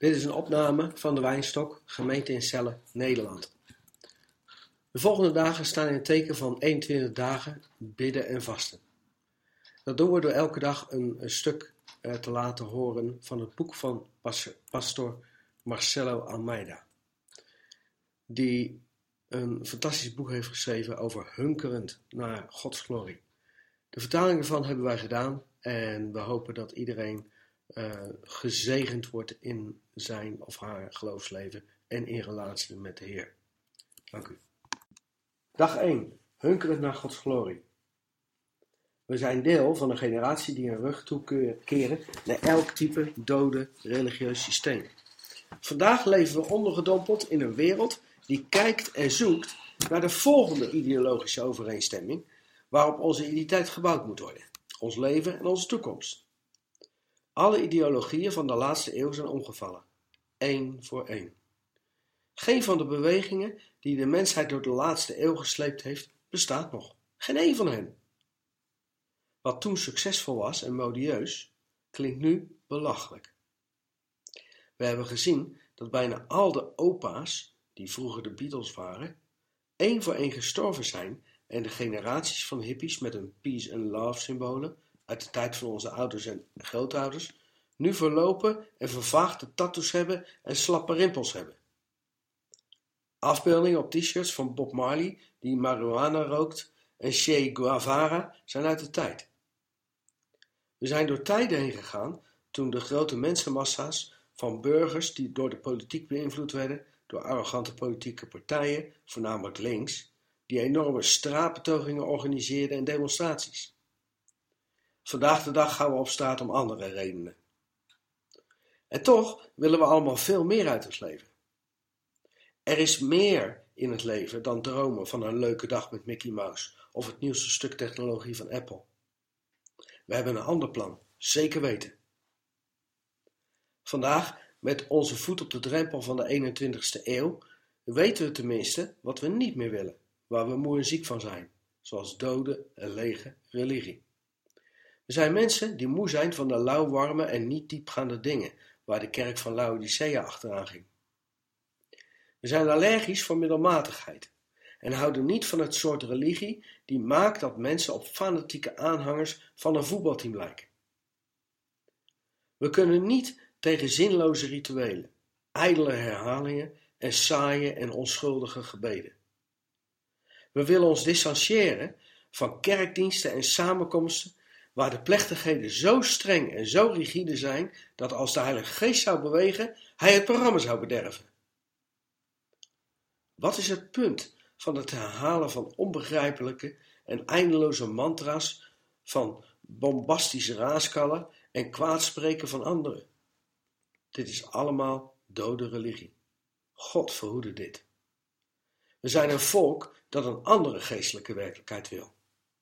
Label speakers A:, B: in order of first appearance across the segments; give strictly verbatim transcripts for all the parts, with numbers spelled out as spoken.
A: Dit is een opname van de Wijnstok, gemeente in Celle, Nederland. De volgende dagen staan in het teken van eenentwintig dagen bidden en vasten. Dat doen we door elke dag een, een stuk uh, te laten horen van het boek van pas, pastor Marcelo Almeida. Die een fantastisch boek heeft geschreven over hunkerend naar Gods glorie. De vertaling ervan hebben wij gedaan en we hopen dat iedereen uh, gezegend wordt in zijn of haar geloofsleven en in relatie met de Heer. Dank u. Dag één. Hunkerend naar Gods glorie. We zijn deel van een generatie die een rug toekeren naar elk type dode religieus systeem. Vandaag leven we ondergedompeld in een wereld die kijkt en zoekt naar de volgende ideologische overeenstemming waarop onze identiteit gebouwd moet worden. Ons leven en onze toekomst. Alle ideologieën van de laatste eeuw zijn omgevallen. Eén voor één. Geen van de bewegingen die de mensheid door de laatste eeuw gesleept heeft, bestaat nog. Geen één van hen. Wat toen succesvol was en modieus, klinkt nu belachelijk. We hebben gezien dat bijna al de opa's, die vroeger de Beatles waren, één voor één gestorven zijn en de generaties van hippies met hun peace and love symbolen uit de tijd van onze ouders en grootouders nu verlopen en vervaagde tattoos hebben en slappe rimpels hebben. Afbeeldingen op t-shirts van Bob Marley die marihuana rookt en Che Guevara zijn uit de tijd. We zijn door tijden heen gegaan toen de grote mensenmassa's van burgers die door de politiek beïnvloed werden door arrogante politieke partijen, voornamelijk links, die enorme straatbetogingen organiseerden en demonstraties. Vandaag de dag gaan we op straat om andere redenen. En toch willen we allemaal veel meer uit ons leven. Er is meer in het leven dan dromen van een leuke dag met Mickey Mouse of het nieuwste stuk technologie van Apple. We hebben een ander plan, zeker weten. Vandaag, met onze voet op de drempel van de eenentwintigste eeuw, weten we tenminste wat we niet meer willen, waar we moe en ziek van zijn, zoals dode en lege religie. We zijn mensen die moe zijn van de lauwwarme en niet diepgaande dingen, waar de kerk van Laodicea achteraan ging. We zijn allergisch voor middelmatigheid en houden niet van het soort religie die maakt dat mensen op fanatieke aanhangers van een voetbalteam lijken. We kunnen niet tegen zinloze rituelen, ijdele herhalingen en saaie en onschuldige gebeden. We willen ons distancieren van kerkdiensten en samenkomsten waar de plechtigheden zo streng en zo rigide zijn dat als de Heilige Geest zou bewegen, hij het programma zou bederven. Wat is het punt van het herhalen van onbegrijpelijke en eindeloze mantra's, van bombastische raaskallen en kwaadspreken van anderen? Dit is allemaal dode religie. God verhoede dit. We zijn een volk dat een andere geestelijke werkelijkheid wil.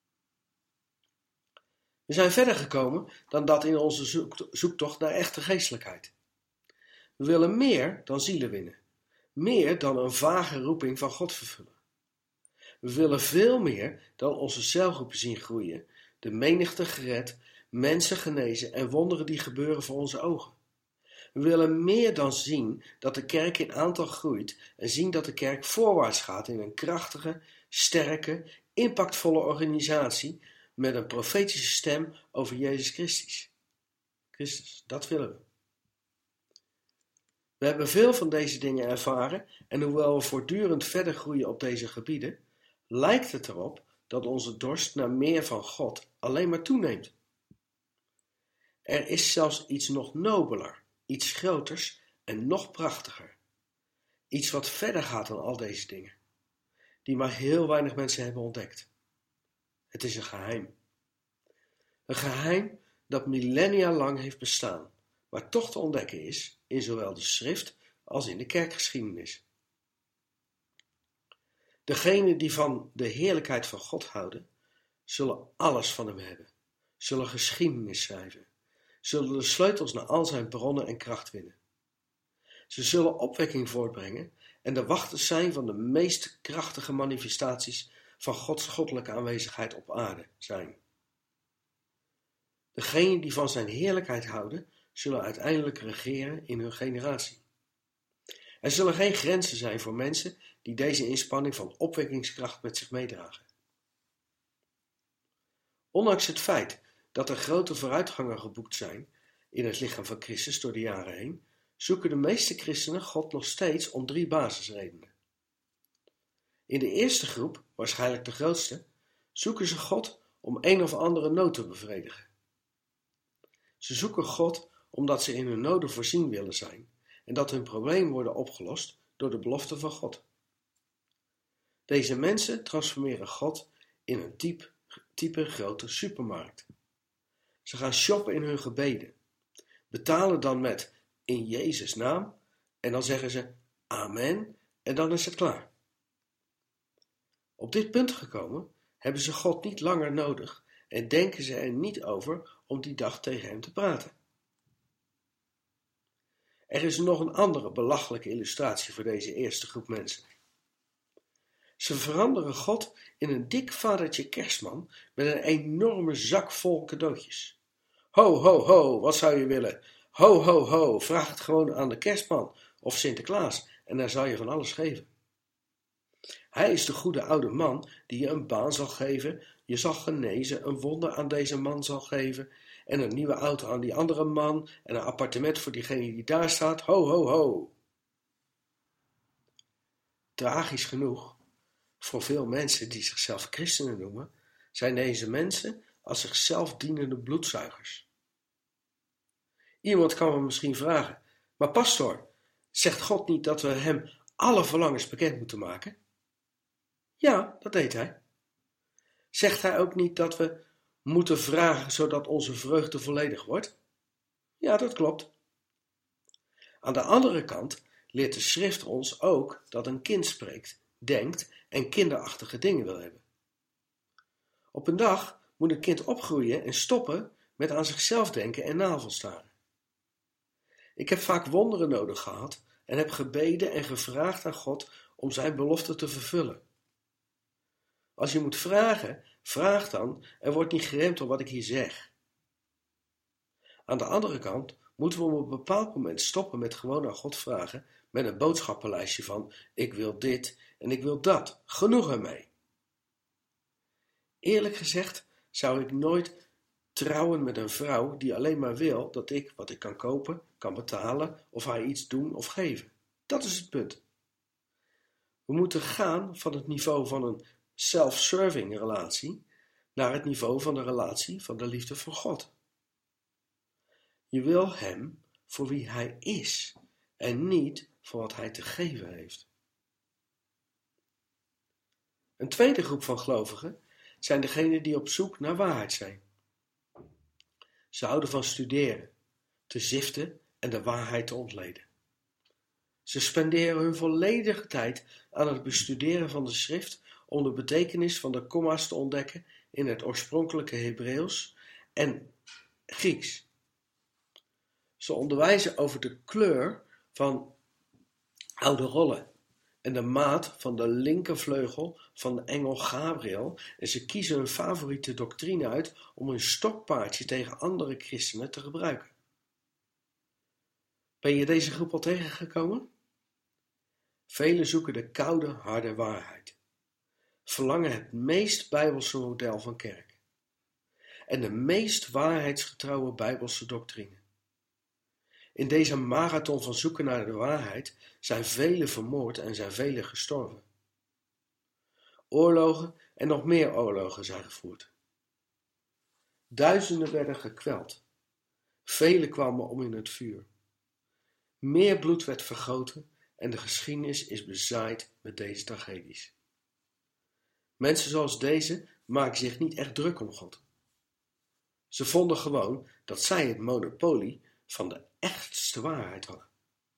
A: We zijn verder gekomen dan dat in onze zoektocht naar echte geestelijkheid. We willen meer dan zielen winnen. Meer dan een vage roeping van God vervullen. We willen veel meer dan onze celgroepen zien groeien, de menigte gered, mensen genezen en wonderen die gebeuren voor onze ogen. We willen meer dan zien dat de kerk in aantal groeit en zien dat de kerk voorwaarts gaat in een krachtige, sterke, impactvolle organisatie met een profetische stem over Jezus Christus. Christus, dat willen we. We hebben veel van deze dingen ervaren en hoewel we voortdurend verder groeien op deze gebieden, lijkt het erop dat onze dorst naar meer van God alleen maar toeneemt. Er is zelfs iets nog nobeler, iets groters en nog prachtiger. Iets wat verder gaat dan al deze dingen, die maar heel weinig mensen hebben ontdekt. Het is een geheim. Een geheim dat millennia lang heeft bestaan, maar toch te ontdekken is in zowel de schrift als in de kerkgeschiedenis. Degenen die van de heerlijkheid van God houden, zullen alles van hem hebben, zullen geschiedenis schrijven, zullen de sleutels naar al zijn bronnen en kracht winnen. Ze zullen opwekking voortbrengen en de wachters zijn van de meest krachtige manifestaties van Gods goddelijke aanwezigheid op aarde zijn. Degenen die van zijn heerlijkheid houden, zullen uiteindelijk regeren in hun generatie. Er zullen geen grenzen zijn voor mensen die deze inspanning van opwekkingskracht met zich meedragen. Ondanks het feit dat er grote vooruitgangen geboekt zijn in het lichaam van Christus door de jaren heen, zoeken de meeste christenen God nog steeds om drie basisredenen. In de eerste groep, waarschijnlijk de grootste, zoeken ze God om een of andere nood te bevredigen. Ze zoeken God omdat ze in hun noden voorzien willen zijn en dat hun problemen worden opgelost door de belofte van God. Deze mensen transformeren God in een type, type grote supermarkt. Ze gaan shoppen in hun gebeden, betalen dan met in Jezus' naam en dan zeggen ze amen en dan is het klaar. Op dit punt gekomen hebben ze God niet langer nodig en denken ze er niet over om die dag tegen hem te praten. Er is nog een andere belachelijke illustratie voor deze eerste groep mensen. Ze veranderen God in een dik vadertje kerstman met een enorme zak vol cadeautjes. Ho, ho, ho, wat zou je willen? Ho, ho, ho, vraag het gewoon aan de kerstman of Sinterklaas en hij zal je van alles geven. Hij is de goede oude man die je een baan zal geven, je zal genezen, een wonder aan deze man zal geven en een nieuwe auto aan die andere man en een appartement voor diegene die daar staat. Ho, ho, ho. Tragisch genoeg, voor veel mensen die zichzelf christenen noemen, zijn deze mensen als zichzelf dienende bloedzuigers. Iemand kan me misschien vragen, maar pastoor, zegt God niet dat we hem alle verlangens bekend moeten maken? Ja, dat deed hij. Zegt hij ook niet dat we moeten vragen zodat onze vreugde volledig wordt? Ja, dat klopt. Aan de andere kant leert de schrift ons ook dat een kind spreekt, denkt en kinderachtige dingen wil hebben. Op een dag moet een kind opgroeien en stoppen met aan zichzelf denken en navelstaren. Ik heb vaak wonderen nodig gehad en heb gebeden en gevraagd aan God om zijn belofte te vervullen. Als je moet vragen, vraag dan en word niet geremd door wat ik hier zeg. Aan de andere kant moeten we op een bepaald moment stoppen met gewoon aan God vragen met een boodschappenlijstje van ik wil dit en ik wil dat. Genoeg ermee. Eerlijk gezegd zou ik nooit trouwen met een vrouw die alleen maar wil dat ik wat ik kan kopen, kan betalen of haar iets doen of geven. Dat is het punt. We moeten gaan van het niveau van een self-serving relatie naar het niveau van de relatie van de liefde van God. Je wil hem voor wie hij is en niet voor wat hij te geven heeft. Een tweede groep van gelovigen zijn degenen die op zoek naar waarheid zijn. Ze houden van studeren, te ziften en de waarheid te ontleden. Ze spenderen hun volledige tijd aan het bestuderen van de schrift om de betekenis van de komma's te ontdekken in het oorspronkelijke Hebreeuws en Grieks. Ze onderwijzen over de kleur van oude rollen en de maat van de linkervleugel van de engel Gabriel en ze kiezen hun favoriete doctrine uit om hun stokpaardje tegen andere christenen te gebruiken. Ben je deze groep al tegengekomen? Velen zoeken de koude, harde waarheid, verlangen het meest bijbelse model van kerk en de meest waarheidsgetrouwe bijbelse doctrine. In deze marathon van zoeken naar de waarheid zijn velen vermoord en zijn velen gestorven. Oorlogen en nog meer oorlogen zijn gevoerd. Duizenden werden gekweld. Velen kwamen om in het vuur. Meer bloed werd vergoten en de geschiedenis is bezaaid met deze tragedies. Mensen zoals deze maken zich niet echt druk om God. Ze vonden gewoon dat zij het monopolie van de echtste waarheid hadden.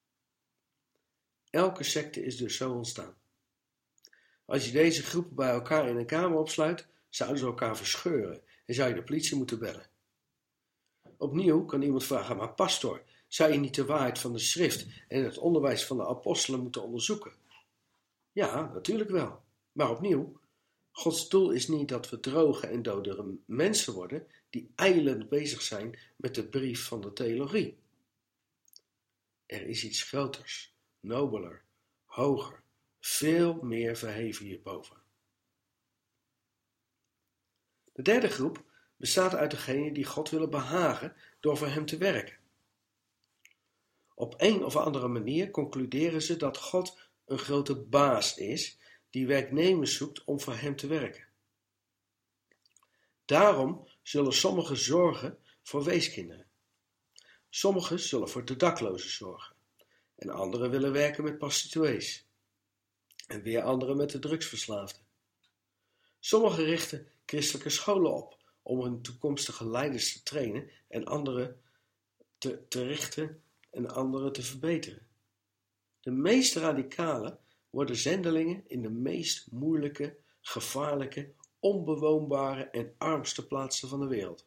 A: Elke secte is dus zo ontstaan. Als je deze groepen bij elkaar in een kamer opsluit, zouden ze elkaar verscheuren en zou je de politie moeten bellen. Opnieuw kan iemand vragen, maar pastoor, zou je niet de waarheid van de schrift en het onderwijs van de apostelen moeten onderzoeken? Ja, natuurlijk wel. Maar opnieuw, Gods doel is niet dat we droge en dodere mensen worden die ijlend bezig zijn met de brief van de theologie. Er is iets groters, nobeler, hoger, veel meer verheven hierboven. De derde groep bestaat uit degenen die God willen behagen door voor hem te werken. Op een of andere manier concluderen ze dat God een grote baas is die werknemers zoekt om voor hem te werken. Daarom zullen sommigen zorgen voor weeskinderen. Sommigen zullen voor de daklozen zorgen. En anderen willen werken met prostituees. En weer anderen met de drugsverslaafden. Sommigen richten christelijke scholen op om hun toekomstige leiders te trainen en anderen te, te richten en anderen te verbeteren. De meest radicalen worden zendelingen in de meest moeilijke, gevaarlijke, onbewoonbare en armste plaatsen van de wereld.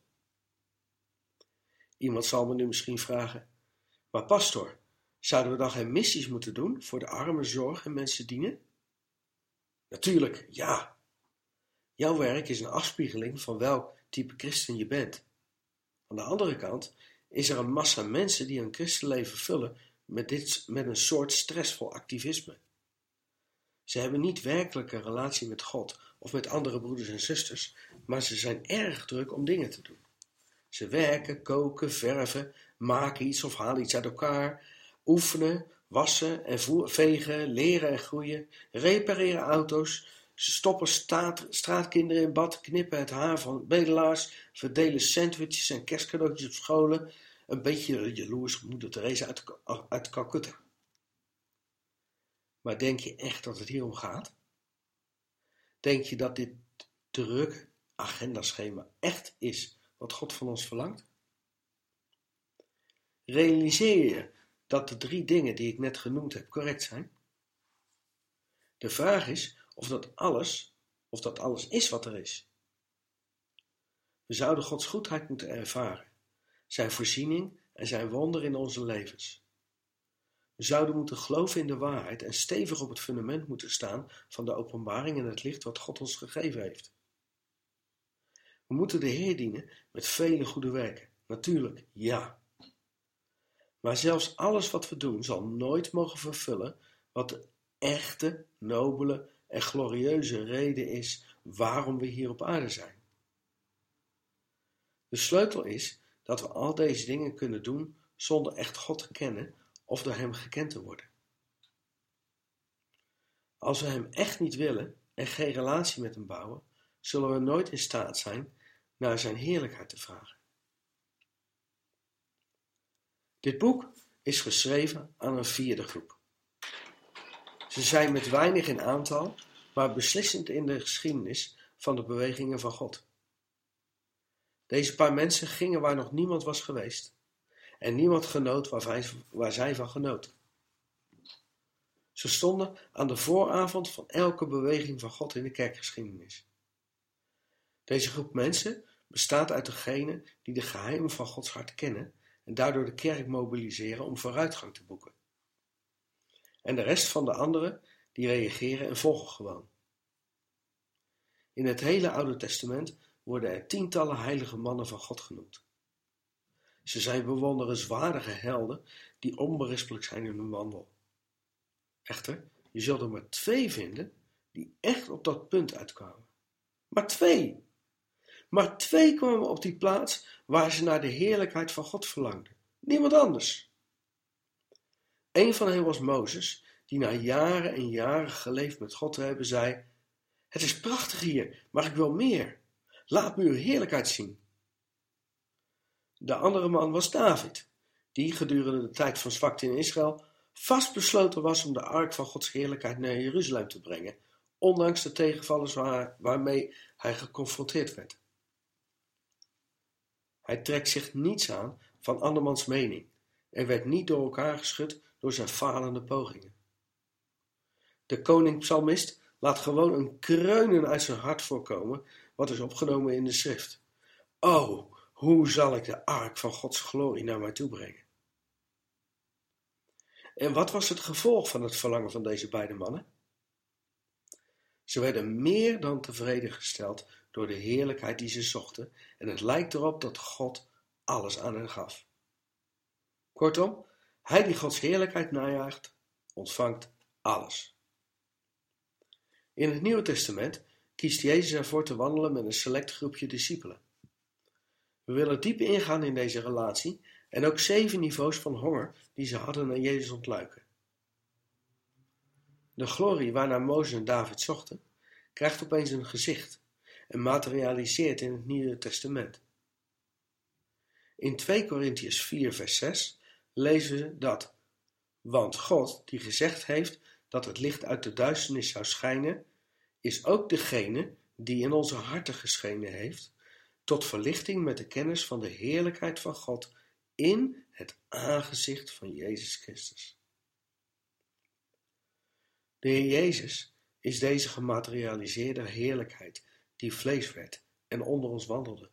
A: Iemand zal me nu misschien vragen, maar pastor, zouden we dan geen missies moeten doen voor de armen zorg en mensen dienen? Natuurlijk, ja. Jouw werk is een afspiegeling van welk type christen je bent. Aan de andere kant is er een massa mensen die hun christenleven vullen met, dit, met een soort stressvol activisme. Ze hebben niet werkelijk een relatie met God of met andere broeders en zusters, maar ze zijn erg druk om dingen te doen. Ze werken, koken, verven, maken iets of halen iets uit elkaar, oefenen, wassen en vegen, leren en groeien, repareren auto's. Ze stoppen staat, straatkinderen in bad, knippen het haar van bedelaars, verdelen sandwiches en kerstcadeautjes op scholen. Een beetje jaloers op moeder Teresa uit, uit Calcutta. Maar denk je echt dat het hierom gaat? Denk je dat dit drukke agendaschema echt is wat God van ons verlangt? Realiseer je dat de drie dingen die ik net genoemd heb correct zijn? De vraag is of dat alles, of dat alles is wat er is. We zouden Gods goedheid moeten ervaren, zijn voorziening en zijn wonder in onze levens. We zouden moeten geloven in de waarheid en stevig op het fundament moeten staan van de openbaring en het licht wat God ons gegeven heeft. We moeten de Heer dienen met vele goede werken. Natuurlijk, ja. Maar zelfs alles wat we doen zal nooit mogen vervullen wat de echte, nobele en glorieuze reden is waarom we hier op aarde zijn. De sleutel is dat we al deze dingen kunnen doen zonder echt God te kennen of door hem gekend te worden. Als we hem echt niet willen en geen relatie met hem bouwen, zullen we nooit in staat zijn naar zijn heerlijkheid te vragen. Dit boek is geschreven aan een vierde groep. Ze zijn met weinig in aantal, maar beslissend in de geschiedenis van de bewegingen van God. Deze paar mensen gingen waar nog niemand was geweest en niemand genoot waar, wij, waar zij van genoten. Ze stonden aan de vooravond van elke beweging van God in de kerkgeschiedenis. Deze groep mensen bestaat uit degenen die de geheimen van Gods hart kennen en daardoor de kerk mobiliseren om vooruitgang te boeken. En de rest van de anderen die reageren en volgen gewoon. In het hele Oude Testament worden er tientallen heilige mannen van God genoemd. Ze zijn bewonderenswaardige helden die onberispelijk zijn in hun wandel. Echter, je zult er maar twee vinden die echt op dat punt uitkwamen. Maar twee! Maar twee kwamen op die plaats waar ze naar de heerlijkheid van God verlangden. Niemand anders. Een van hen was Mozes, die na jaren en jaren geleefd met God te hebben zei: het is prachtig hier, maar ik wil meer. Laat me uw heerlijkheid zien. De andere man was David, die gedurende de tijd van zwakte in Israël vastbesloten was om de ark van Gods heerlijkheid naar Jeruzalem te brengen, ondanks de tegenvallers waar, waarmee hij geconfronteerd werd. Hij trekt zich niets aan van andermans mening en werd niet door elkaar geschud door zijn falende pogingen. De koning-psalmist laat gewoon een kreunen uit zijn hart voorkomen wat is opgenomen in de schrift. O, hoe zal ik de ark van Gods glorie naar mij toe brengen? En wat was het gevolg van het verlangen van deze beide mannen? Ze werden meer dan tevreden gesteld door de heerlijkheid die ze zochten en het lijkt erop dat God alles aan hen gaf. Kortom, Hij die Gods heerlijkheid najaagt, ontvangt alles. In het Nieuwe Testament kiest Jezus ervoor te wandelen met een select groepje discipelen. We willen diep ingaan in deze relatie en ook zeven niveaus van honger die ze hadden naar Jezus ontluiken. De glorie waarnaar Mozes en David zochten, krijgt opeens een gezicht en materialiseert in het Nieuwe Testament. In twee Korintiërs vier vers zes lezen we dat, want God die gezegd heeft dat het licht uit de duisternis zou schijnen, is ook degene die in onze harten geschenen heeft, tot verlichting met de kennis van de heerlijkheid van God in het aangezicht van Jezus Christus. De Heer Jezus is deze gematerialiseerde heerlijkheid die vlees werd en onder ons wandelde.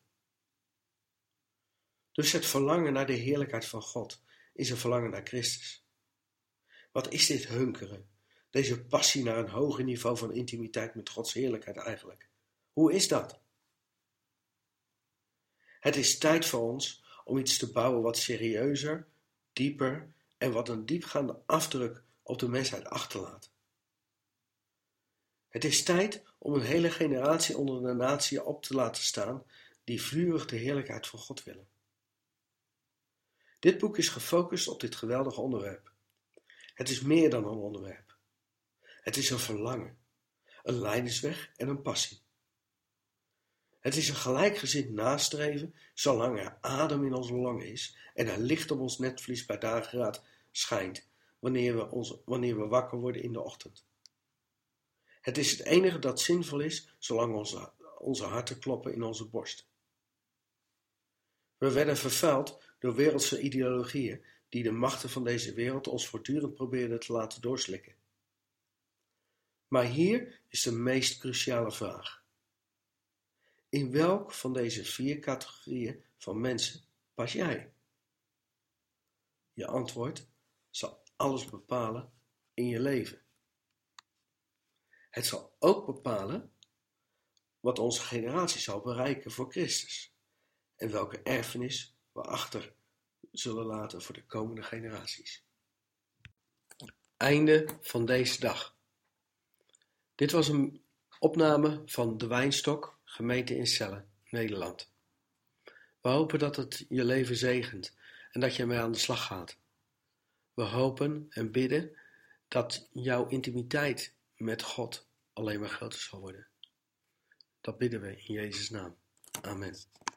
A: Dus het verlangen naar de heerlijkheid van God is een verlangen naar Christus. Wat is dit hunkeren, deze passie naar een hoger niveau van intimiteit met Gods heerlijkheid eigenlijk? Hoe is dat? Het is tijd voor ons om iets te bouwen wat serieuzer, dieper en wat een diepgaande afdruk op de mensheid achterlaat. Het is tijd om een hele generatie onder de natie op te laten staan die vurig de heerlijkheid van God willen. Dit boek is gefocust op dit geweldige onderwerp. Het is meer dan een onderwerp. Het is een verlangen, een lijdensweg en een passie. Het is een gelijkgezind nastreven, zolang er adem in onze longen is en er licht op ons netvlies bij dageraad schijnt, wanneer we, onze, wanneer we wakker worden in de ochtend. Het is het enige dat zinvol is, zolang onze, onze harten kloppen in onze borst. We werden vervuild door wereldse ideologieën die de machten van deze wereld ons voortdurend probeerden te laten doorslikken. Maar hier is de meest cruciale vraag. In welk van deze vier categorieën van mensen pas jij? Je antwoord zal alles bepalen in je leven. Het zal ook bepalen wat onze generatie zal bereiken voor Christus en welke erfenis we achter zullen laten voor de komende generaties. Einde van deze dag. Dit was een opname van De Wijnstok, gemeente in Celle, Nederland. We hopen dat het je leven zegent en dat je ermee aan de slag gaat. We hopen en bidden dat jouw intimiteit met God alleen maar groter zal worden. Dat bidden we in Jezus' naam. Amen.